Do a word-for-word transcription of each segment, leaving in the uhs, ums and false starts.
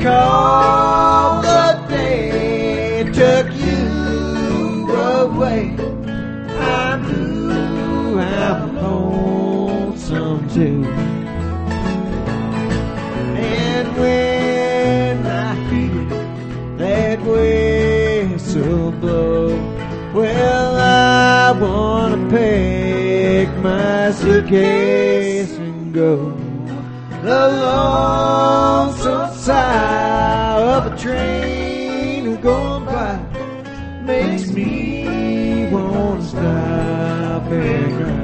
recall the day it took you away. I'm blue, I'm lonesome too. And when I hear that whistle blow, well, I wanna pack my suitcase and go. The lonesome sigh of a train going by makes me wanna stop and cry.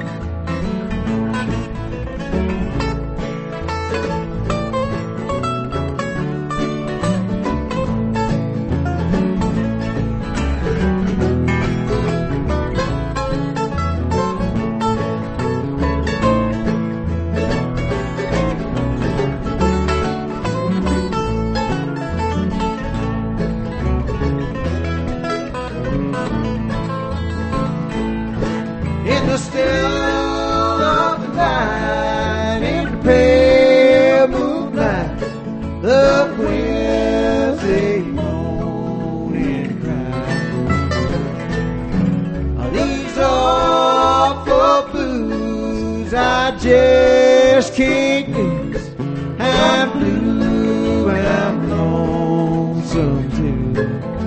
Just can't lose. I'm blue and I'm lonesome too.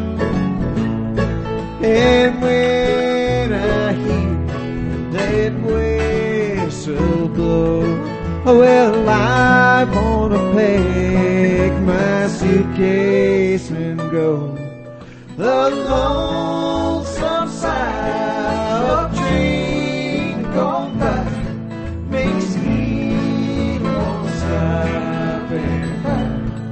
And when I hear that whistle blow, well, I wanna pack my suitcase and go. The lonesome sigh of train gone by makes me want to stop and cry.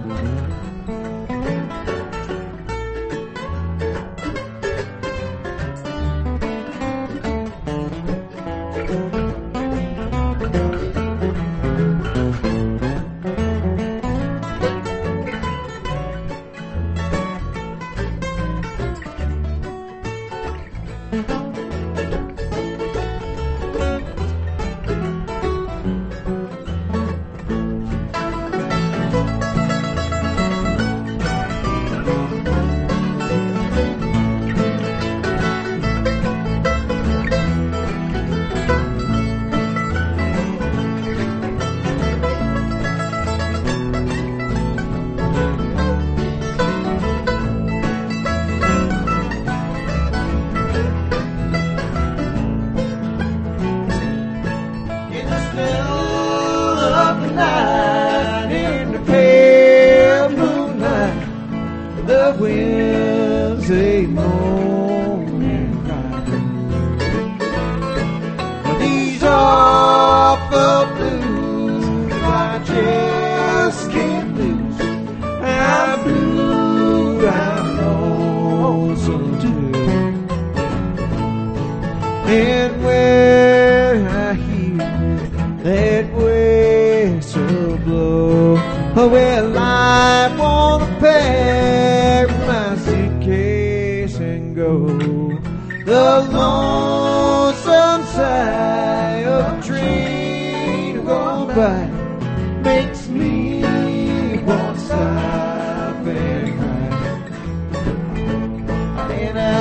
And when I hear that whistle blow, well, I wanna pack my suitcase and go. The lonesome sigh of a train going by makes me want to stop and cry. And I